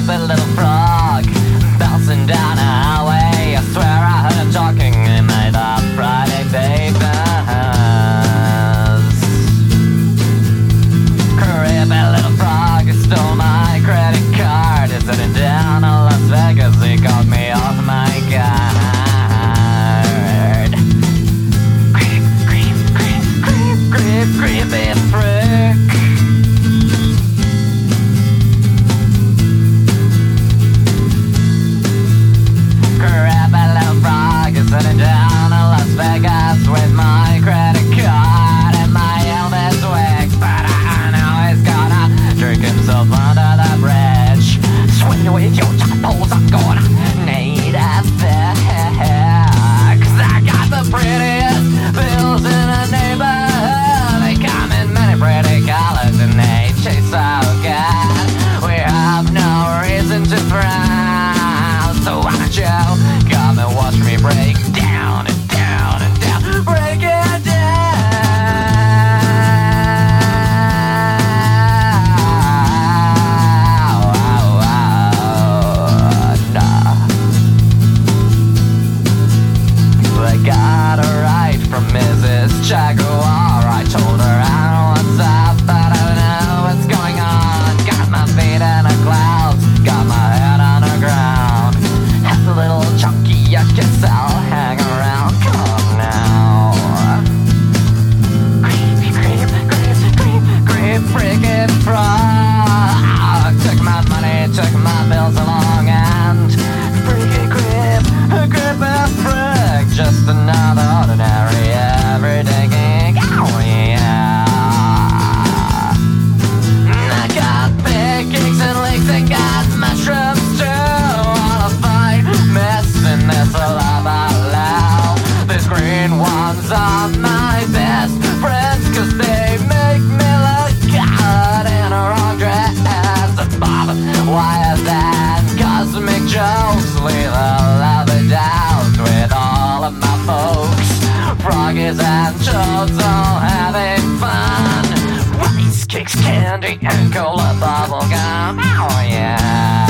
creepy little frog bouncing down a highway. I swear I heard him talking in my Friday babies. Creepy little frog stole my credit card. He's sitting down in Las Vegas. He called me off my guard. Creep, creep, creep, creep, creep, creepy prick. Sitting down in Las Vegas with my credit card and my Elvis wigs, but I know he's gonna drink himself under the bridge. Swing with your tadpoles, I'm gonna need a fix. 'Cause I got the prettiest bills in the neighborhood. They come in many pretty colors and they taste so good. We have no reason to frown, so why don't you come and watch me break down and down and down, break it down. I got a ride from Mrs. Jaguar. I told her I don't know what's up, but I don't know what's going on. Got my feet in the clouds, got my head on the ground. Have a little chunky, I guess I'll hang around. Come on now. Creep, creep, creep, creep, creep, freaking frog. Took my money, took my bills along, and freaking creep, creepy frick. Just another ordinary everyday gig. Oh yeah. I got pancakes and leeks, I got mushrooms too. Wanna fight missing this lava loud. These green ones are my best friends, 'cause they make me look good in a wrong dress. Bob, why is that? Cosmic jokes leave a lovely doubt with all of my folks. Froggies and toads all having fun. Rice cakes, candy, and cola bubble gum. Oh yeah.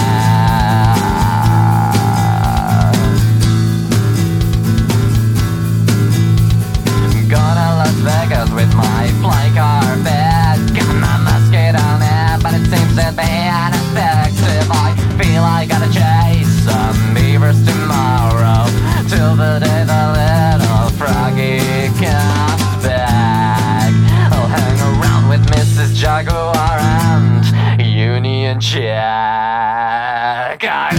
Going to Las Vegas with my fly carpet. Got my mosquito net, but it seems to be ineffective. I feel I gotta chase some beavers tomorrow, till the day the little froggy comes back. I'll hang around with Mrs. Jaguar and Union Jack.